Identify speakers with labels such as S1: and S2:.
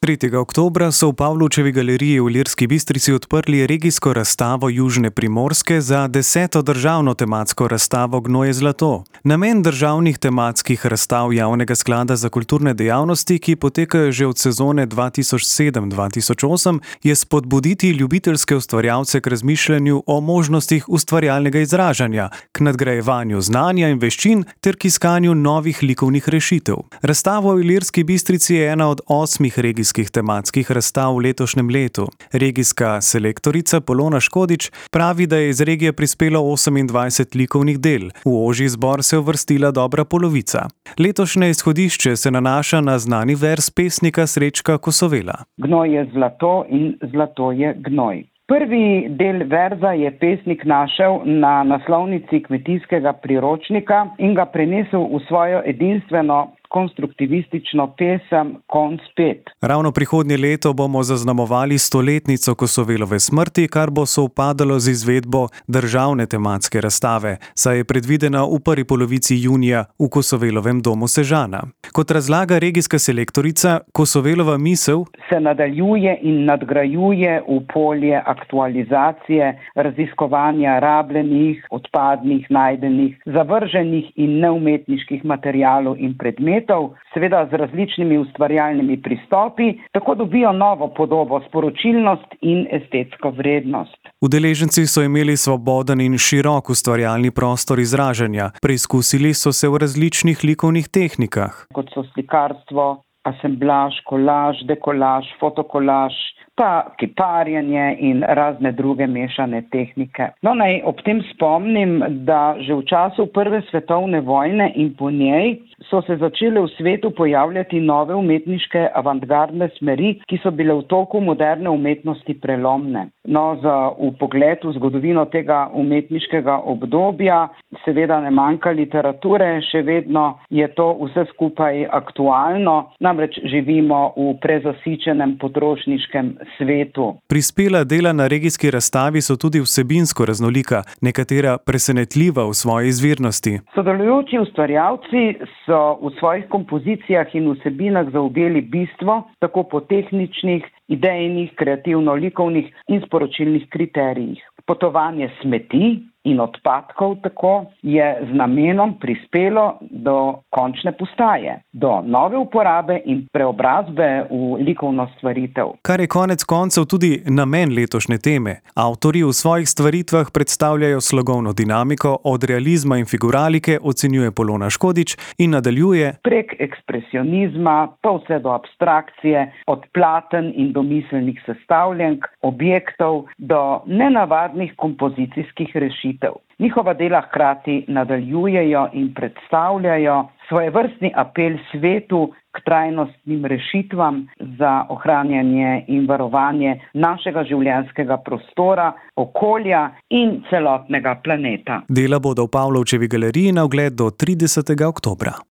S1: 3. oktobra so v Pavlovčevi galeriji v Ilirski Bistrici odprli regijsko razstavo Južne Primorske za 10. državno tematsko razstavo Gnoj je zlato. Namen državnih tematskih razstav Javnega sklada za kulturne dejavnosti, ki potekajo že od sezone 2007-2008, je spodbuditi ljubiteljske ustvarjalce k razmišljanju o možnostih ustvarjalnega izražanja, k nadgrajevanju znanja in veščin ter k iskanju novih likovnih rešitev. Razstava v Ilirski Bistrici je ena od 8 regijskih tematskih razstav v letošnjem letu. Regijska selektorica Polona Škodič pravi, da je iz regije prispelo 28 likovnih del. V ožji izbor se je uvrstila dobra polovica. Letošnje izhodišče se nanaša na znani verz pesnika Srečka Kosovela.
S2: Gnoj je zlato in zlato je gnoj. Prvi del verza je pesnik našel na naslovnici kmetijskega priročnika in ga prenesel v svojo edinstveno konstruktivistično pesem Konc 5.
S1: Ravno prihodnje leto bomo zaznamovali 100-letnico Kosovelove smrti, kar bo sovpadalo z izvedbo državne tematske razstave, saj je predvidena v prvi polovici junija v Kosovelovem domu Sežana. Kot razlaga regijska selektorica, Kosovelova misel
S2: se nadaljuje in nadgrajuje v polje aktualizacije, raziskovanja rabljenih, odpadnih, najdenih, zavrženih in neumetniških materialov in predmetov, seveda z različnimi ustvarjalnimi pristopi, tako dobijo novo podobo, sporočilnost in estetsko vrednost.
S1: Udeleženci so imeli svoboden in širok ustvarjalni prostor izražanja. Preizkusili so se v različnih likovnih tehnikah,
S2: kot so slikarstvo, asemblaž, kolaž, dekolaž, fotokolaž, pa kiparjenje in razne druge mešane tehnike. Naj ob tem spomnim, da že v času Prve svetovne vojne in po njej so se začele v svetu pojavljati nove umetniške avantgardne smeri, ki so bile v toku moderne umetnosti prelomne. Za vpogled v zgodovino tega umetniškega obdobja seveda ne manjka literature, še vedno je to vse skupaj aktualno, namreč živimo v prezasičenem potrošniškem svetu.
S1: Prispela dela na regijski razstavi so tudi vsebinsko raznolika, nekatera presenetljiva v svoji izvirnosti.
S2: Sodelujoči ustvarjalci so v svojih kompozicijah in vsebinah zaobjeli bistvo, tako po tehničnih, idejnih, kreativno-likovnih in sporočilnih kriterijih. Potovanje smeti in odpadkov tako je z namenom prispelo do končne postaje, do nove uporabe in preobrazbe v likovno stvaritev.
S1: Kar je konec koncev tudi namen letošnje teme. Avtorji v svojih stvaritvah predstavljajo slogovno dinamiko, od realizma in figuralike, ocenjuje Polona Škodič in nadaljuje:
S2: prek ekspresionizma pa vse do abstrakcije, od platen in domiselnih sestavljank, objektov do nenavadnih kompozicijskih rešitev. Njihova dela hkrati nadaljujejo in predstavljajo svojevrstni apel svetu k trajnostnim rešitvam za ohranjanje in varovanje našega življenjskega prostora, okolja in celotnega planeta.
S1: Dela bodo v Pavlovčevi galeriji na ogled do 30. oktobra.